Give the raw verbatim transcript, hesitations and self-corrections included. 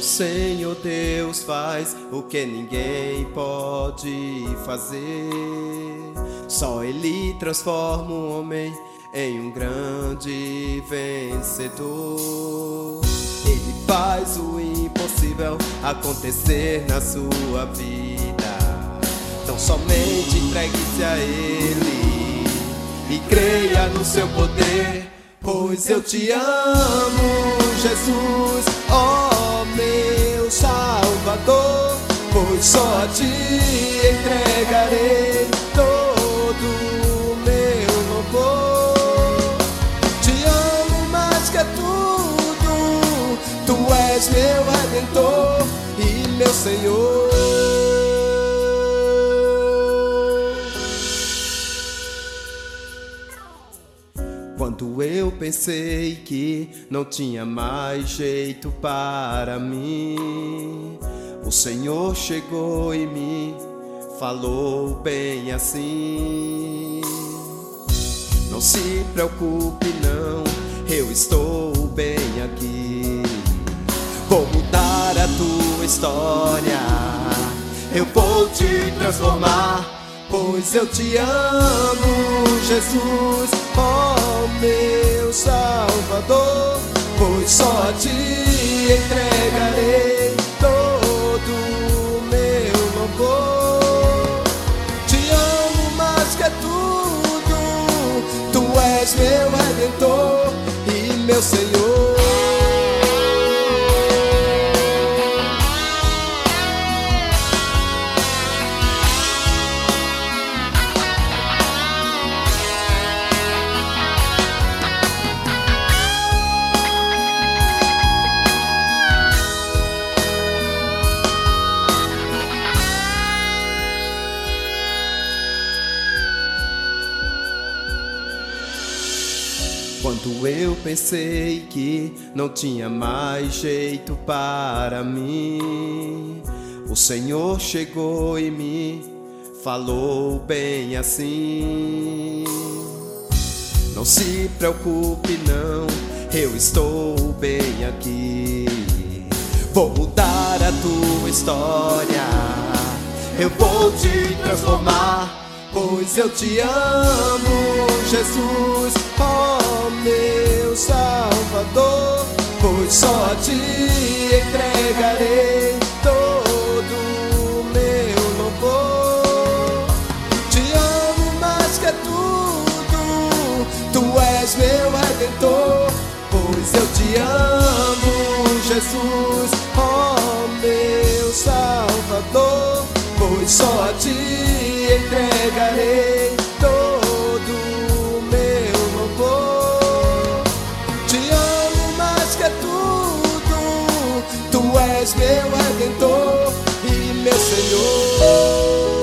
Senhor Deus faz o que ninguém pode fazer. Só Ele transforma um homem em um grande vencedor. Ele faz o impossível acontecer na sua vida. Então somente entregue-se a Ele e creia no seu poder, pois eu te amo, Jesus, ó meu Salvador. Pois só a ti entregarei todo o meu louvor. Te amo mais que tudo, tu és meu Redentor e meu Senhor. Quando eu pensei que não tinha mais jeito para mim, o Senhor chegou e me falou bem assim: não se preocupe não, eu estou bem aqui. Vou mudar a tua história, eu vou te transformar, pois eu te amo, Jesus, ó meu Salvador. Pois só a ti entregarei todo o meu louvor. Te amo mais que tudo, tu és meu Redentor e meu Senhor. Quando eu pensei que não tinha mais jeito para mim, o Senhor chegou e me falou bem assim: não se preocupe não, eu estou bem aqui. Vou mudar a tua história, eu vou te transformar, pois eu te amo, Jesus, ó meu Salvador. Pois só a ti entregarei todo o meu louvor. Te amo mais que tudo, tu és meu Redentor. Pois eu te amo, Jesus, ó meu Salvador. Pois só a ti entregarei todo o meu louvor. Te amo mais que tudo, tu és meu Redentor e meu Senhor.